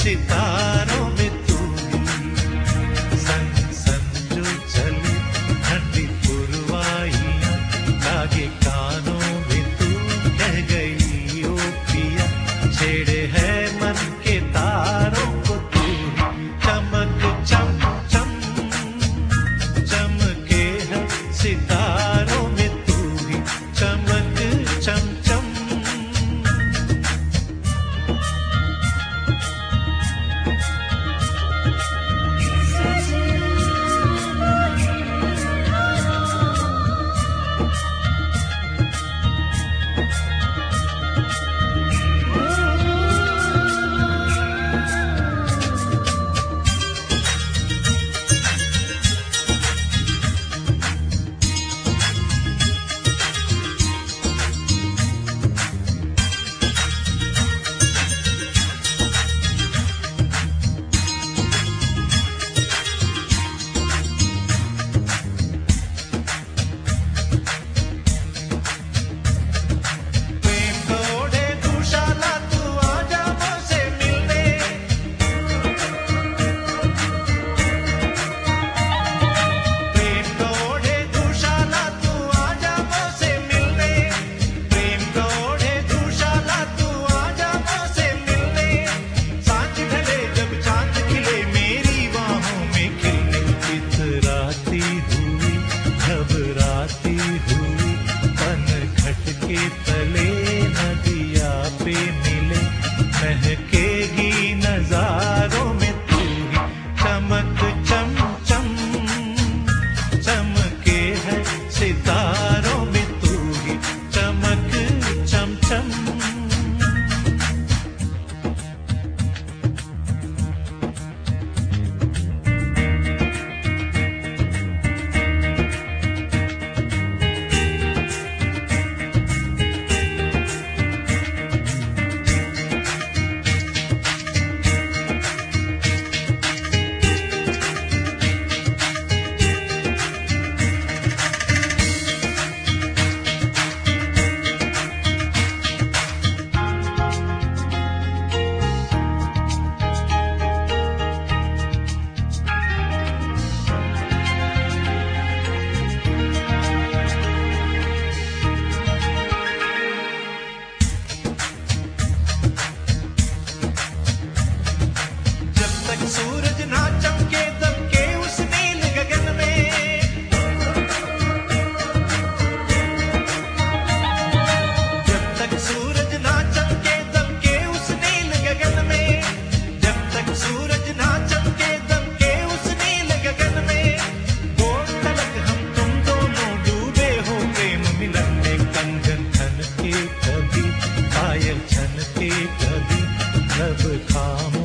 सितारों में तू सन सन जो चले ठंडी पुरवाइयां लागे कानों में तू कह गई ओ पिया छेड़े है मन के तारों को तू चमक चम चम चमके है सितारों में तू ही चमक चम चम घबराती हुई पन घट के तले नदिया पे मिले महकेगी नजारों में तू ही चमक चम चम चमके है सितारों में तू ही चमक चम चम सूरज ना चमके दमके उस नील गगन में जब तक सूरज ना चमके दमके उस नील गगन में जब तक सूरज ना चमके दमके उस नील गगन में वो तलक हम तुम दोनों डूबे हो प्रेम मिलन में कंगन थन के कभी पायल छन के कभी लब खामोश